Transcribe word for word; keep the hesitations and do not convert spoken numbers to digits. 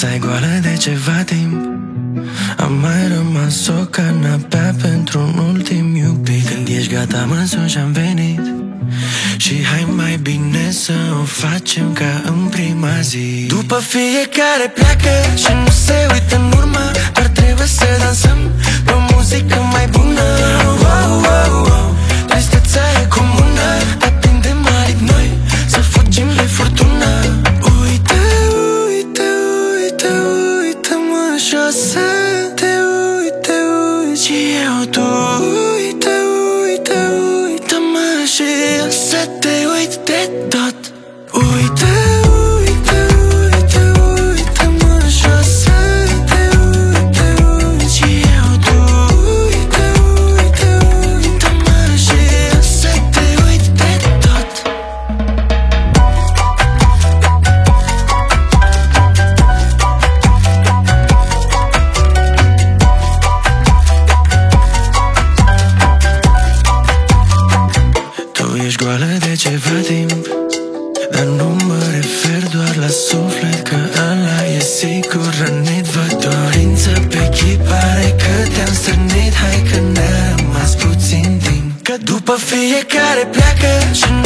Masa e goală de ceva timp. Am mai rămas o canapea pentru un ultim iubit. Când ești gata mă sun și-am venit. Și hai mai bine să o facem ca în prima zi. După fiecare pleacă și nu se uită în urmă, doar trebuie să dansăm pe o muzică mai bună. Wow, wow, wow. Tristețea e comună, dar prindem mari noi să fugim de furtună. Uite, uite, uite, uită-mă și o să te uite, uite. Și eu tu, uite, uite, uită-mă și o să te uit de tot. Uite, uite, uite, uită-mă și o să te uite, uite. Și eu tu, uite, uite, uită-mă și o să te uit de tot. Tu ești goală de ceva timp, dar nu mă refer doar la suflet, că ăla e sigur rănit. Văd dorință pe chip, pare că te-am strânit. Hai că ne-a rămas puțin timp, că după fiecare pleacă și